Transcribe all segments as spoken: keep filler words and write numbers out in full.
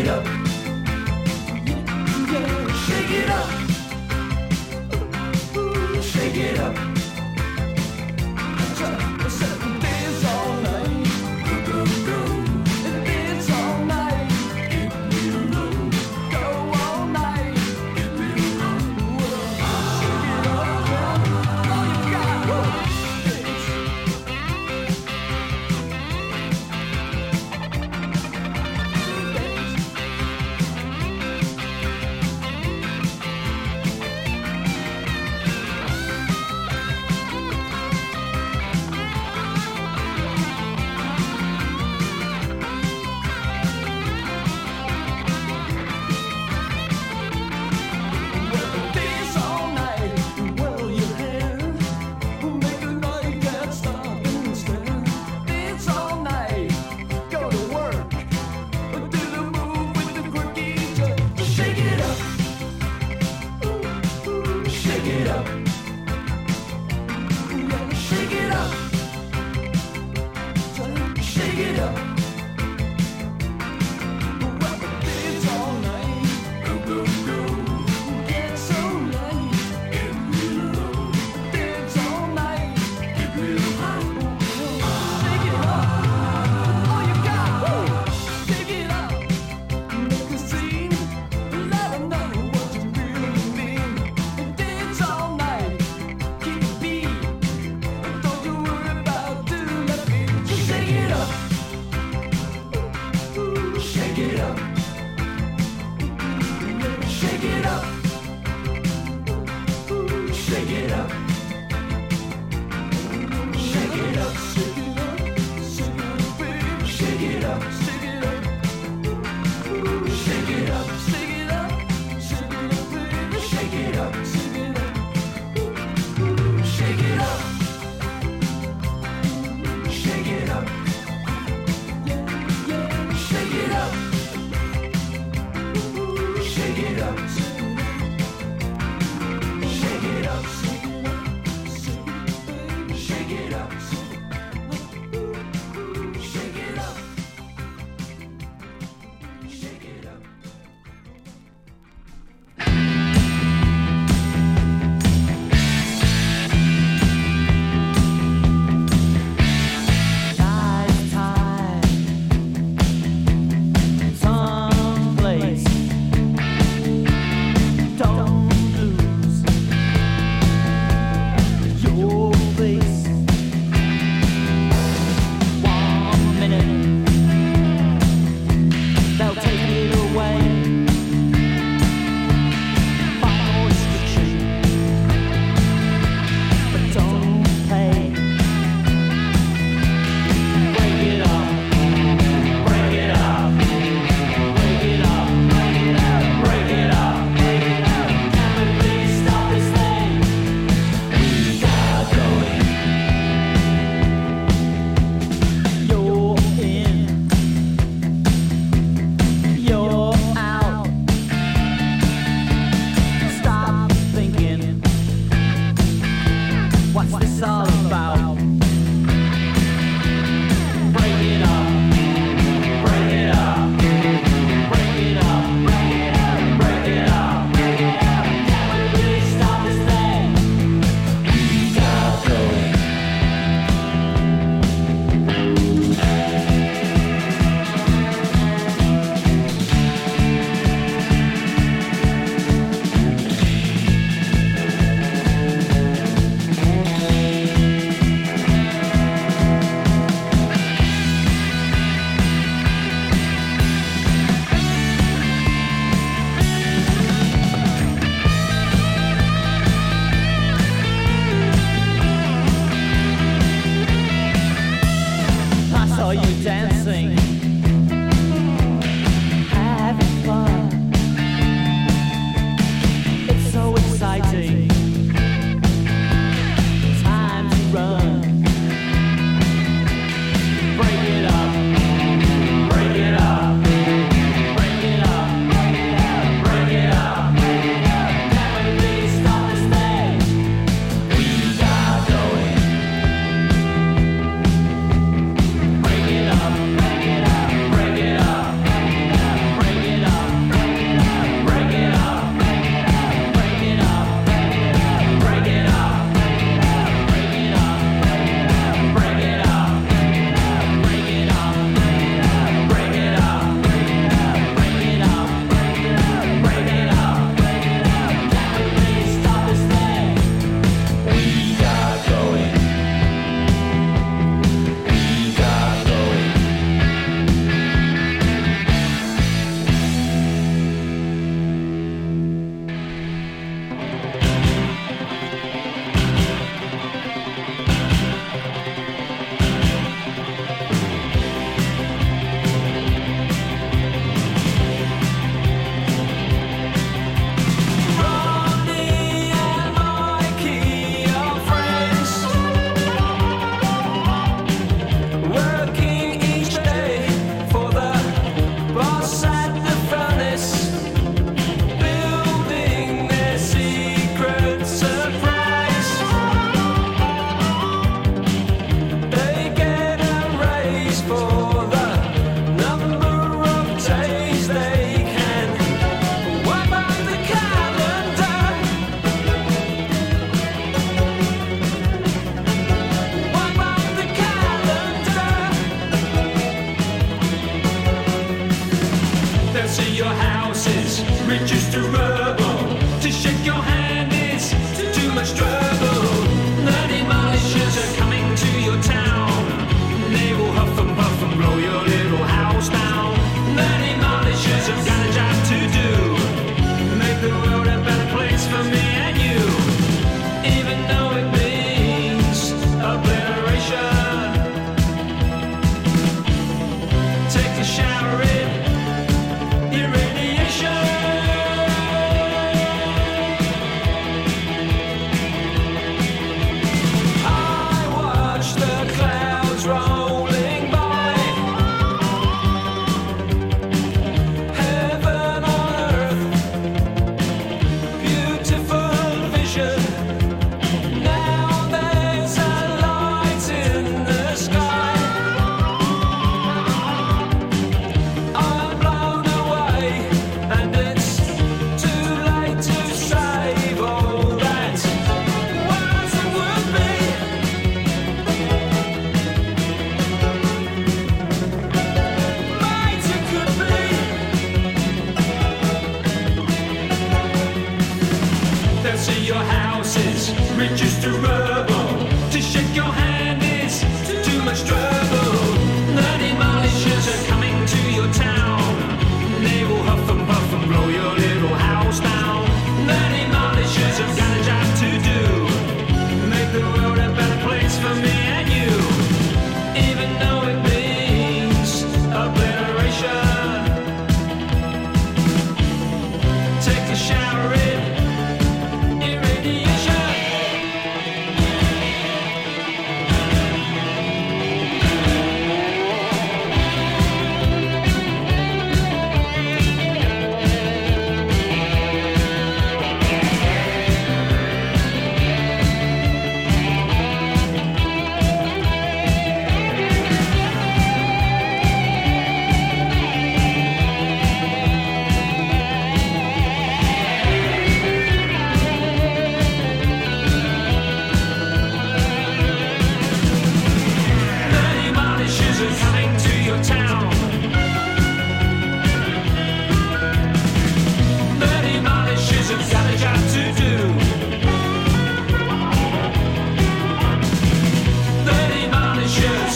it up. Yeah, shake it up. Shake it up. Dance all night. Go, go, go. Dance all night. Get real low. Go all night. Get real low. Shake it up, girl. All you got. Dance. Dance all night, whirl your hair, make a night can't stop and stare. Dance all night, go to work, do the move with the quirky jerk. Shake it up, shake it up, yeah, shake it up, shake it up. Dance all night, go go go. Get so late, get real low. Dance all night, get real high. Shake it up, all you got. Shake it up, make a scene, let 'em know what you really mean. Dance all night, keep it beat. Don't you worry about doing that beat. Just shake it up, shake it up, shake it up. Shake it up. Shake it up. Shake it up. Shake it up, baby. Shake it up. Shake it up. Shake it up. Shake it up. Shake it up, baby. Shake it up. Shake it up. Shake it up. Shake it up. Yeah, yeah. Shake it up. Shake it up. Shake it up, shake it up, shake it up, shake it up, shake it up, your house is reduced to rubble. To shake your hand is too much trouble. The demolishers are coming to your town. They will huff and puff and blow your little house down. The demolishers have got a job to do. Make the world a better place for me and you. Even though it means obliteration. Take a shower in irradiation. I watch the clouds rolling by. Heaven on earth, beautiful vision. Now there's a light in the sky. I'm blown away, and it's too late to save all that was and would be. Might it could be. They'll see your house is reduced to rubble. To shake your hand is too much trouble. The demolishers are coming to your town. They will huff and puff and blow your little house down. The demolishers have got a job to do. Make the world a better place for me and you. Even though it means obliteration. Take a shower in irradiation. The demolishers are coming to your town. The demolishers have got a job to do. The demolishers.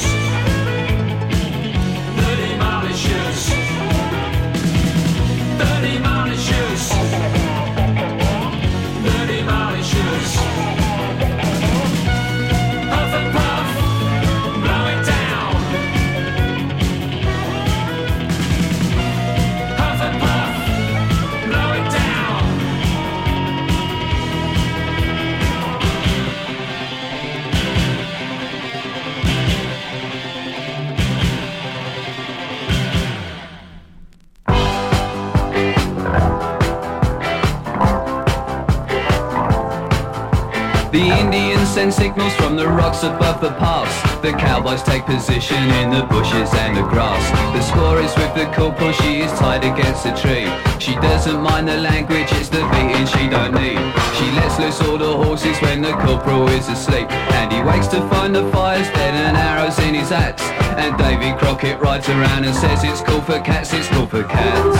The demolishers. The demolishers. The demolishers. Huff and puff, blow it down. Huff and puff, blow it down. The Indians send signals from the rocks above the pass. The cowboys take position in the bushes and the grass. The score is with the corporal, she is tied against a tree. She doesn't mind the language, it's the beating she don't need. She lets loose all the horses when the corporal is asleep. And he wakes to find the fire's dead and arrows in his axe. And Davy Crockett rides around and says it's cool for cats, it's cool for cats.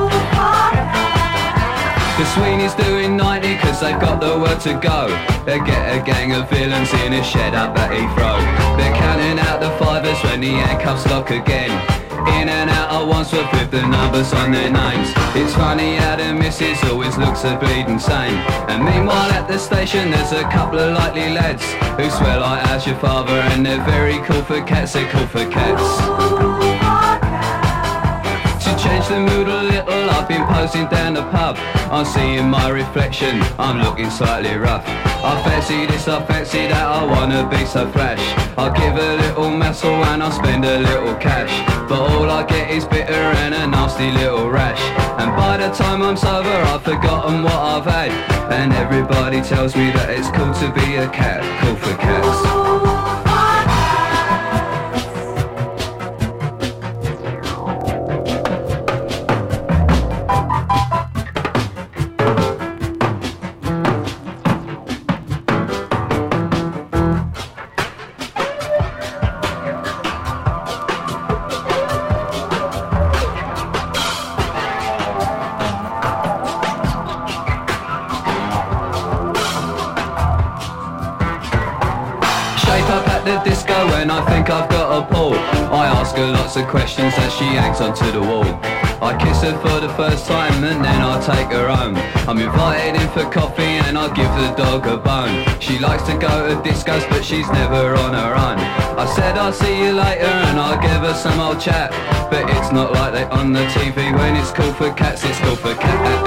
The Sweeney's doing ninety cause they've got the word to go. They get a gang of villains in a shed up at Heathrow. They're counting out the fivers when the handcuffs lock again. In and out at Wandsworth with the numbers on their names. It's funny how the missus always looks a bleeding sane. And meanwhile at the station there's a couple of likely lads who swear like how's your father, and they're very cool for cats, they're cool for cats. To change the mood a little, I've been posing down the pub. I'm seeing my reflection, I'm looking slightly rough. I fancy this, I fancy that, I wanna be so flash. I'll give a little muscle and I'll spend a little cash. But all I get is bitter and a nasty little rash. And by the time I'm sober I've forgotten what I've had. And everybody tells me that it's cool to be a cat, cool for cats. her lots of questions as she hangs onto the wall. I kiss her for the first time and then I take her home. I'm invited in for coffee and I give the dog a bone. She likes to go to discos but she's never on her own. I said I'll see you later and I'll give her some old chat, but it's not like they on the T V. When it's called for cats, it's called for cats.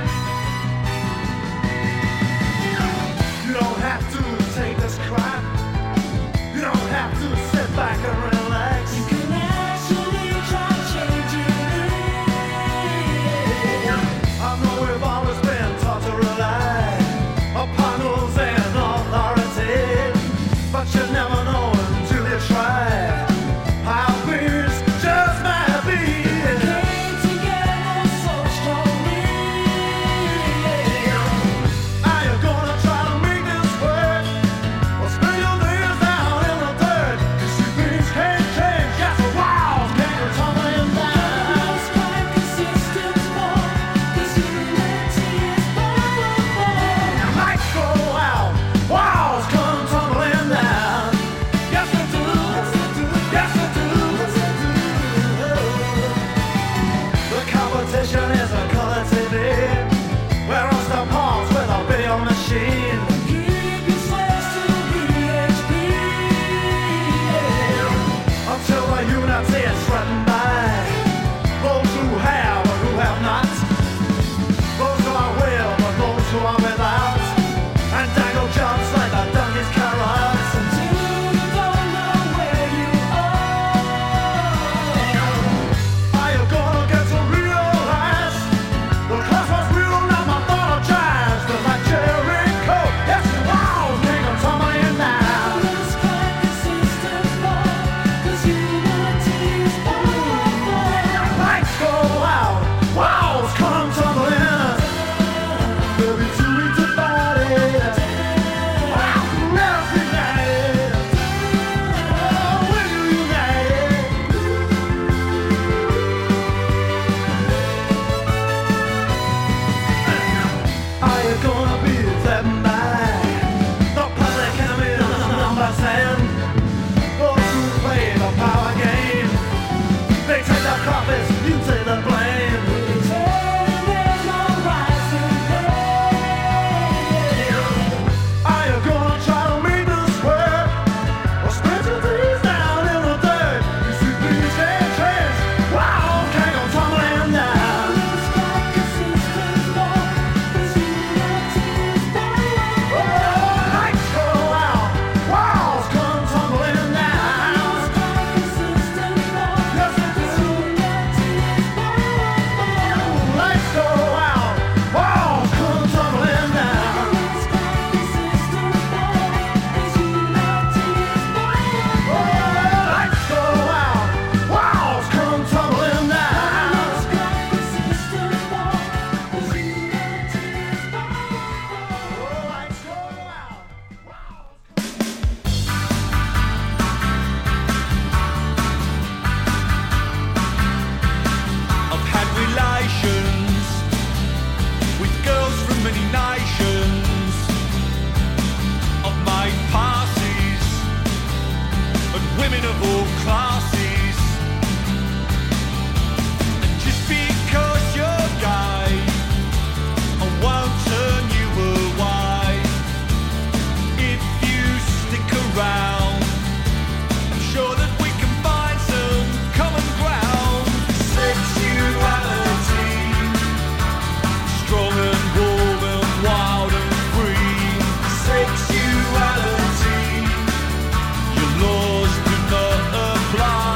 You don't have to take this crime. women of all classes. And just because you're gay, I won't turn you away. If you stick around, I'm sure that we can find some common ground. Sexuality, strong and warm and wild and free. Sexuality, your laws do not apply.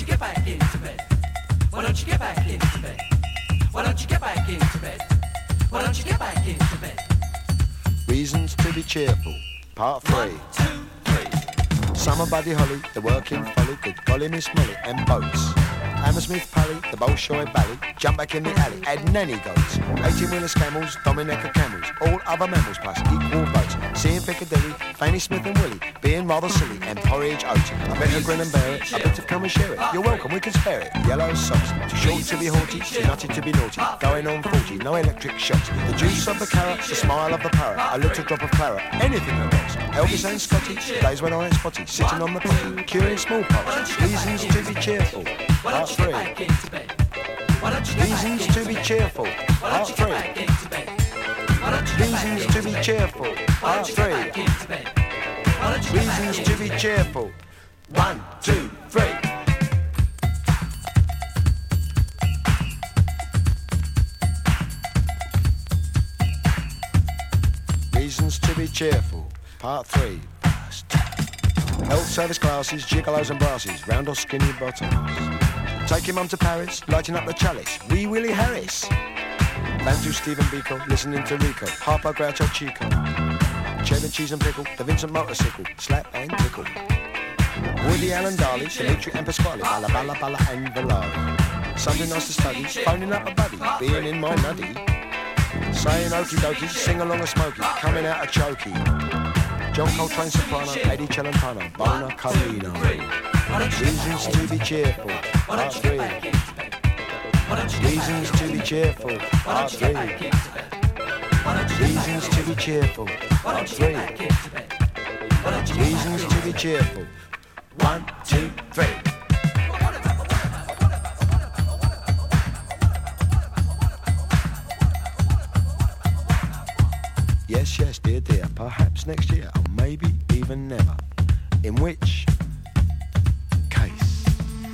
you get back into bed? Why don't you get back into bed? Why don't you get back into bed? Why don't you get back into bed? Reasons to be cheerful, part three. One, two, three. Summer Buddy Holly, the working folly, good golly Miss Molly, and boats. Hammersmith Pally, the Bolshoi Bally, jump back in the alley, add nanny goats. eighteen-wheelers camels, Dominica camels, all other mammals plus equal votes. Seeing Piccadilly, Fanny Smith and Willie, being rather silly, and porridge oats. I better grin and bear it, I better come and share it. You're welcome, we can spare it. Yellow socks, too short to be haughty, too nutty to be naughty. Going on forty, no electric shocks. The juice of the carrot, the smile of the parrot, a little drop of claret, anything that rocks. Elvis and Scotty, days when I ain't spotty, sitting on the potty, curing smallpox. Reasons to be cheerful. Part three. Reasons to be cheerful. Part three. Reasons to be cheerful. Part three. Reasons to be cheerful. One, two, three. Reasons to be cheerful. Part three. Health service classes, gigolos and brasses, round or skinny bottoms. Taking mum to Paris, lighting up the chalice, Wee Willie Harris. Bantu Stephen Biko, listening to Rico, Harpo Groucho Chico. Cheddar cheese and pickle, the Vincent motorcycle, slap and tickle. Woody Allen Darley, Dimitri and Pasquale, Balla Balla Balla and Valari. Something nice to study, phoning up a buddy, being in my nuddy. Saying okie dokie, sing along a smoky, coming out a chokey. John Coltrane soprano, Eddie Celentano, Bona Carino. Reasons to be cheerful, part three. Reasons to be cheerful, part three. Reasons to be cheerful, part three. Reasons to be cheerful. One, two, three. Yes, yes, dear, dear, perhaps next year, or maybe even never. In which case...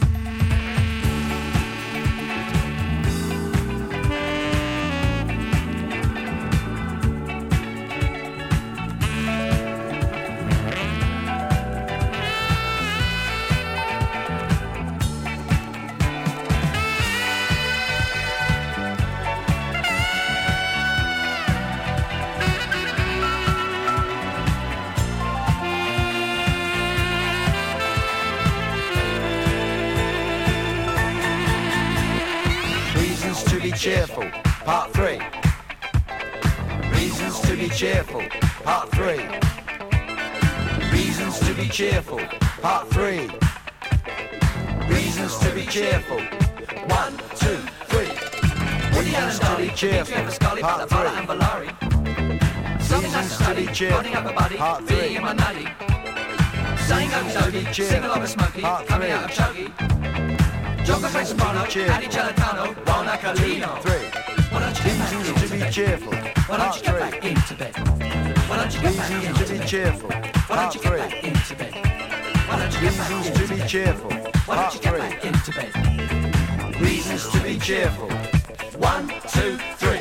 Cheerful, part three. Reasons to be cheerful, part three. Reasons to be cheerful, part three. Reasons to be cheerful. One, two, three. Reasons to be cheerful, part three. Reasons to be cheerful, part three. Saying to be cheerful, part three. Joker face soprano, Eddie Celentano, Bona Carino. Three. Reasons to be cheerful. Why don't you get back into bed? Why don't you get back into bed? Reasons to be cheerful. Part three. Reasons to be cheerful. Part three. Reasons to be cheerful. One, two, three.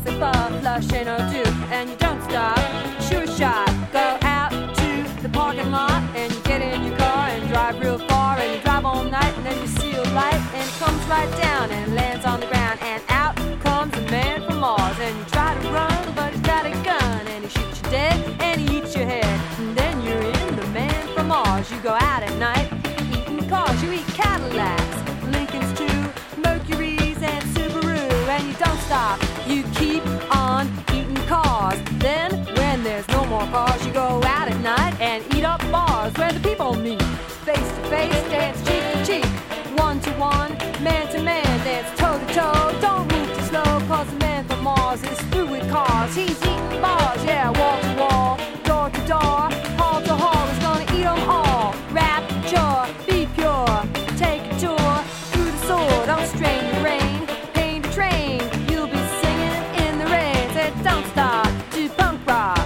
a puff, flush and a do, and you don't stop. Sure shot, go out to the parking lot, and you get in your car and drive real far, and you drive all night, and then you see a light, and it comes right down and lands on the ground, and out comes a man from Mars, and you try to run, but he's got a gun, and he shoots you dead, and he eats your head, and then you're in the man from Mars. You go out at night, eating cars, you eat Cadillacs, Lincolns too, Mercuries and Subaru, and you don't stop, you keep on eating cars. Then, when there's no more cars, you go out at night and eat up bars where the people meet. Face to face, dance cheek to cheek, one to one, man to man, dance toe to toe. Don't move too slow, cause the man from Mars is through with cars. He's eating bars, yeah, wall to wall, door to door, hall to hall. He's gonna eat them all. Rapture, be pure, take a tour through the sword. Don't strain your rain, pain to train. You'll be singing in the rain. Said don't stop, do punk rock.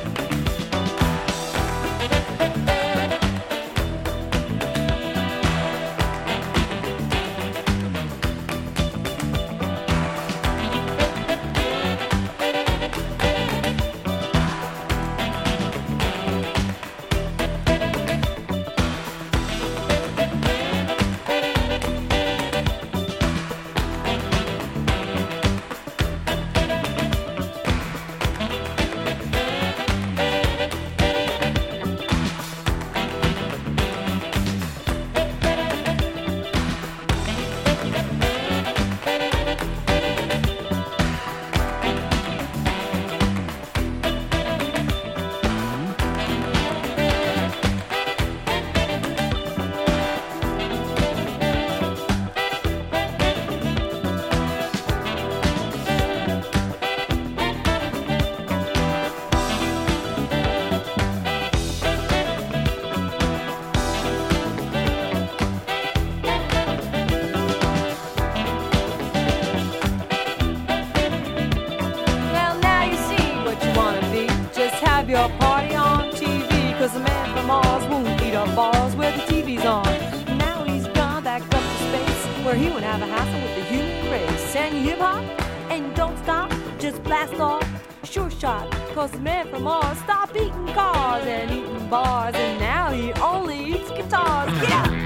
Your party on T V, cause the man from Mars won't eat up bars where the T V's on. Now he's gone back up to space where he won't have a hassle with the human race. And you hip hop and you don't stop, just blast off, sure shot, cause the man from Mars stopped eating cars and eating bars, and now he only eats guitars. Yeah!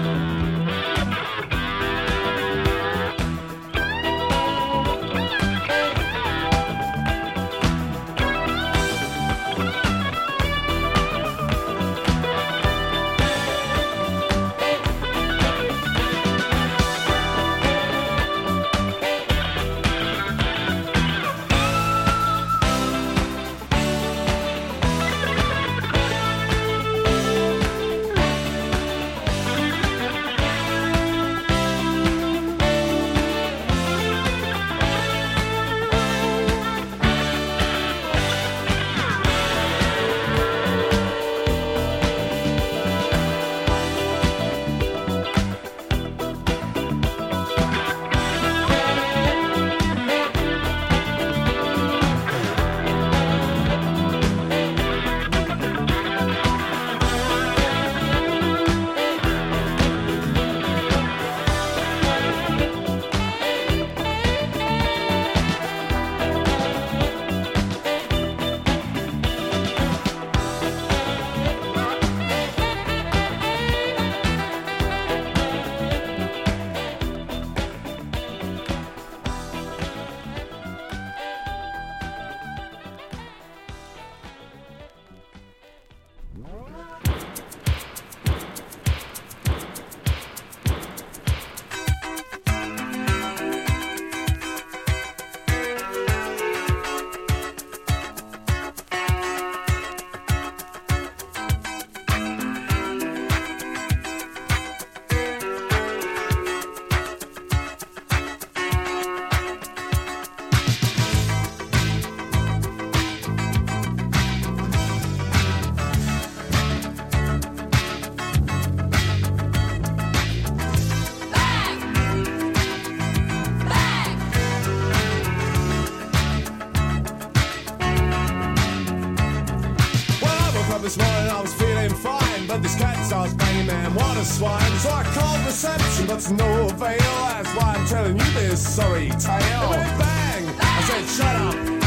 This morning I was feeling fine, but this cat starts banging, man, what a swine. So I called reception, but to no avail. That's why I'm telling you this sorry tale. It went bang! I said, shut up,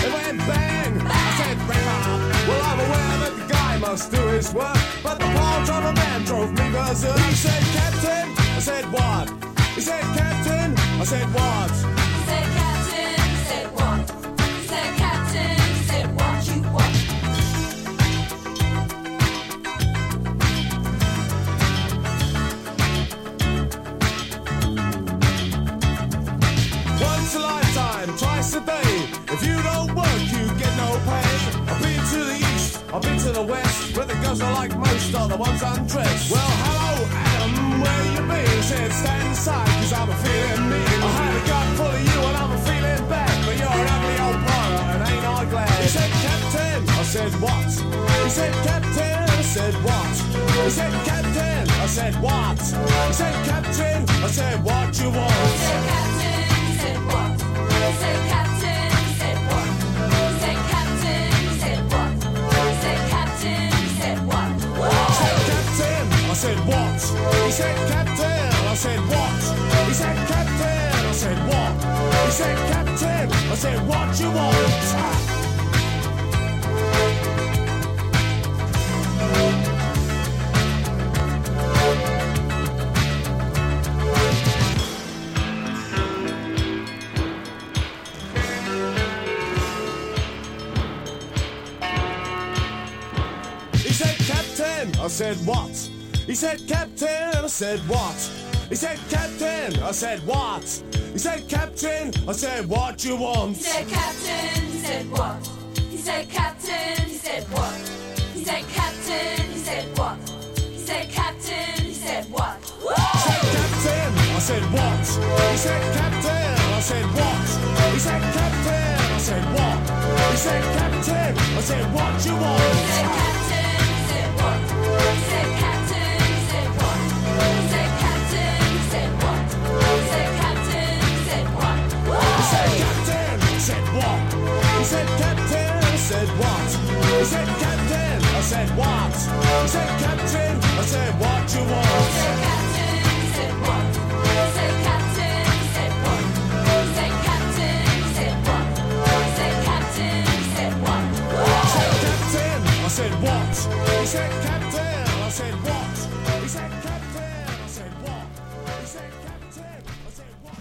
man must do his work. But the power driver man drove me berserk. He said, Captain, I said, what? He said, Captain, I said, what? He said, Captain, he said, what? He said, Captain, he said, what you want? Once a lifetime, twice a day. If you don't work, you get no pay. I've been to the east, I've been to the west, where the girls are like most are the ones undressed. Well, hello, Adam, where you been? He said, stand aside, cause I'm a feeling mean. I had a gut full of you and I'm a feeling bad, but you're an ugly old pirate and ain't I glad? He said, Captain, I said, what? He said, Captain, I said, what? He said, Captain, I said, what? He said, Captain, I said, what you want? He said, Captain, he said, what? He said, Captain, he said, what? He said, Captain, he said, what? He said, Captain, he said, what? He said, Captain, I said, what? He said, Captain, I said, what? He said, Captain, I said, what? He said, Captain, I said, what you want? I said, what? He said, Captain, I said, what? He said, Captain, I said, what? He said, Captain, I said, what you want? He said, Captain, he said, what? He said, Captain, he said, what? He said, Captain, he said, what? He said, Captain, he said, what? He said, Captain, I said, what? He said, Captain, I said, what? He said, Captain, I said, what? He said, Captain, I said, what you want? He said, Captain, he said, what? He said, Captain, he said, what? He said, Captain, he said, what? He said, Captain, he said, what? He said, Captain, I said, what? He said, Captain, I said, what? He said, Captain, I said, what? He said, Captain, I said, what you want? He said, Captain, he said, what? He said, Captain, he said, what? He said, Captain, he said, what? He said, Captain, he said, what? He said, Captain, I said, what? He said, Captain, I said, what? He said, Captain, I said, what? He said, Captain, I said, what?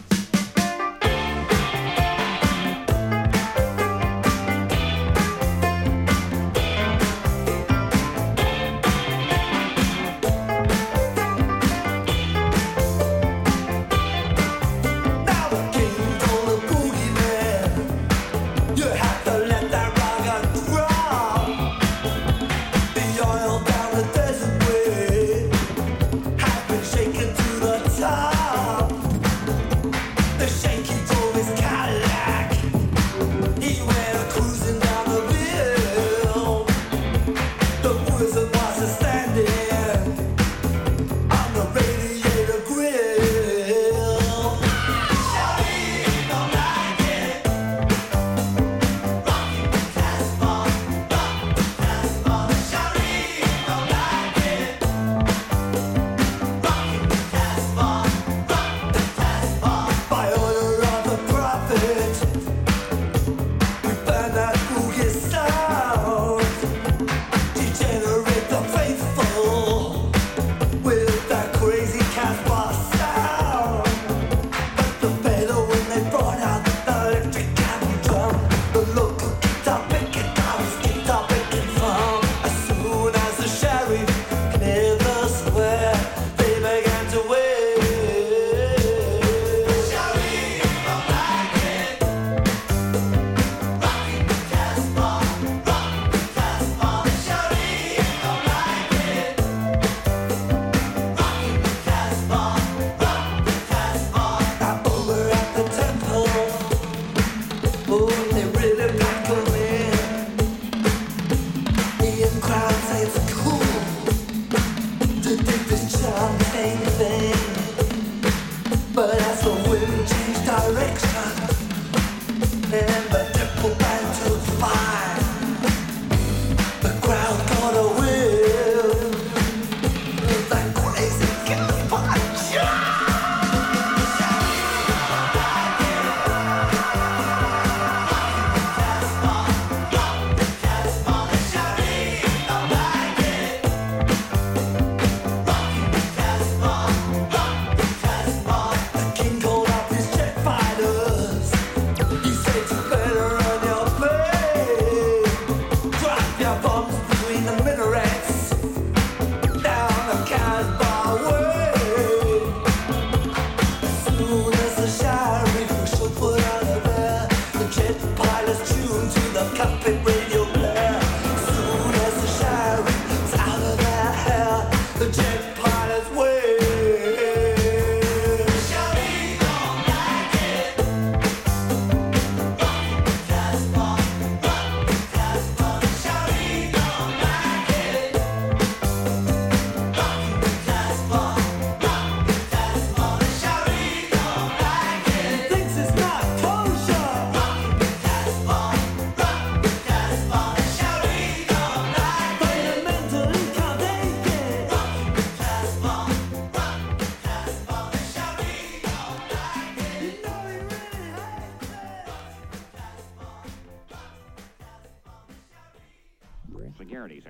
charities.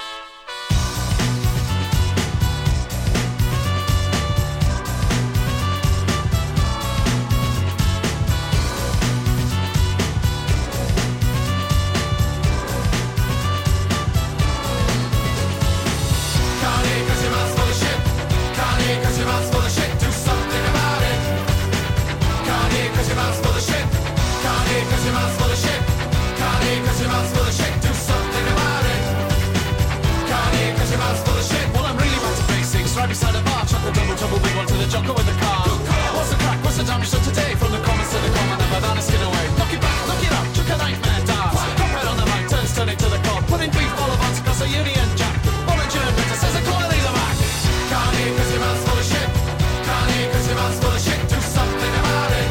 Right beside a bar, chuck the double trouble big one to the jocko in the car. What's the crack? What's the damage done today? From the commons to the common, and banana skin away. Knock it back, knock it up, chuck a nightmare dart. Cop head on the mic, turns turn it to the cob. Putting beef all about across a Union Jack. Volunteer better says a quality's a back. Can't hear cause your mouth's full of shit. Can't hear cause your mouth's full of shit. Do something about it.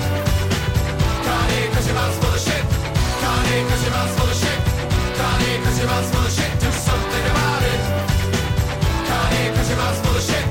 Can't hear cause your mouth's full of shit. Can't hear cause your mouth's full of shit. Can't hear cause your mouth's full of shit. Do something about it. Can't hear cause your mouth's full of shit.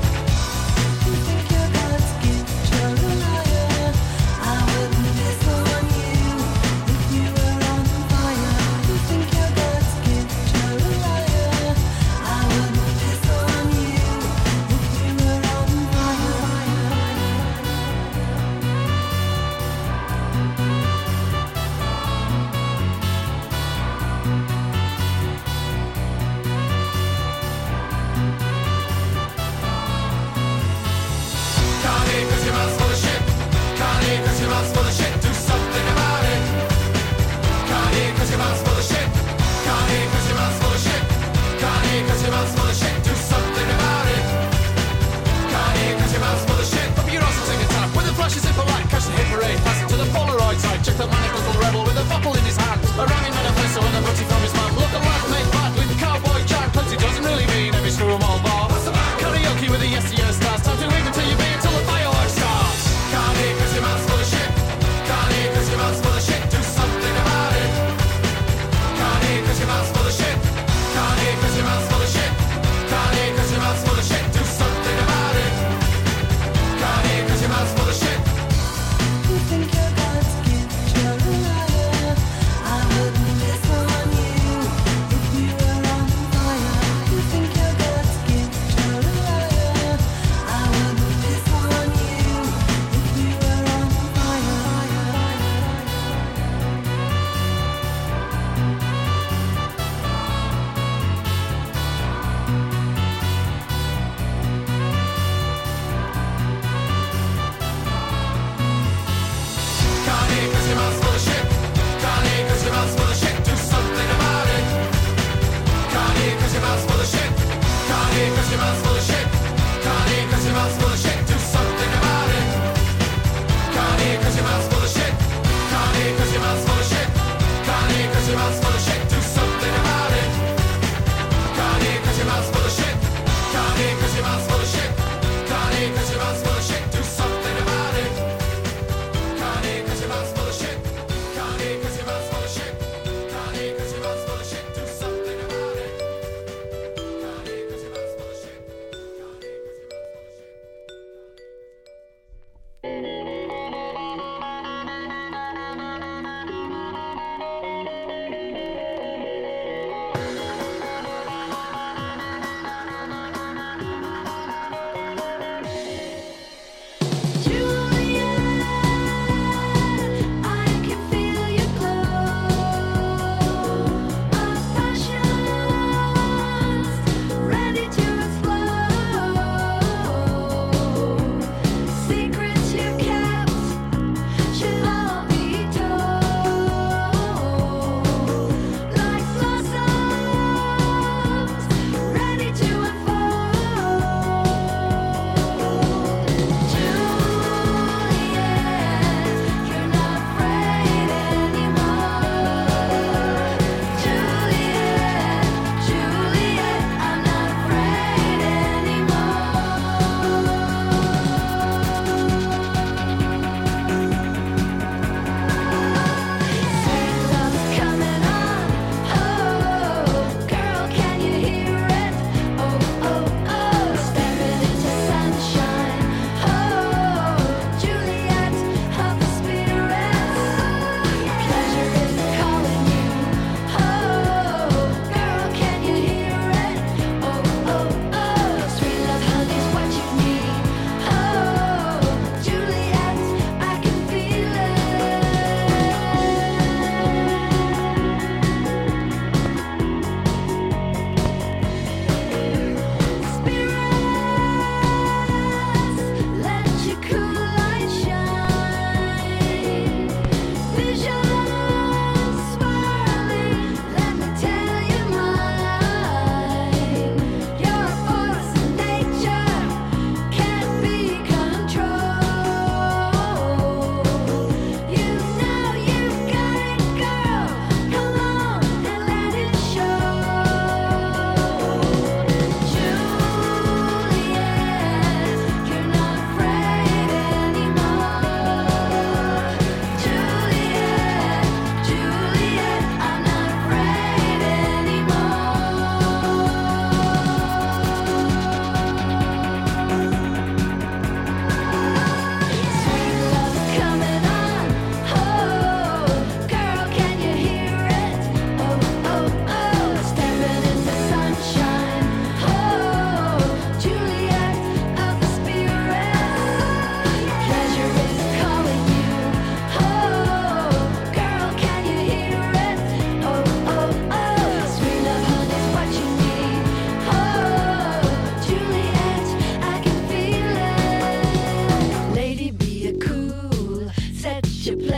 You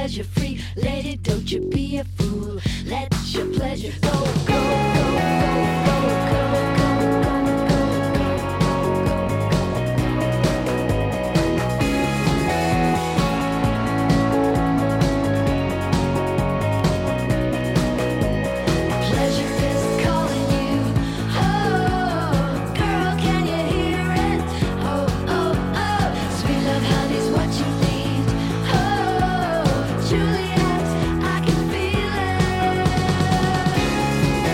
pleasure free. Lady, don't you be a fool. Let your pleasure go, go, go, go, go, go, go, go. Pleasure is calling you. Oh, girl, can you hear it? Oh, oh, oh, sweet love, honey's what you need. Oh, Juliet, I can feel it.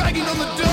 banging on the door.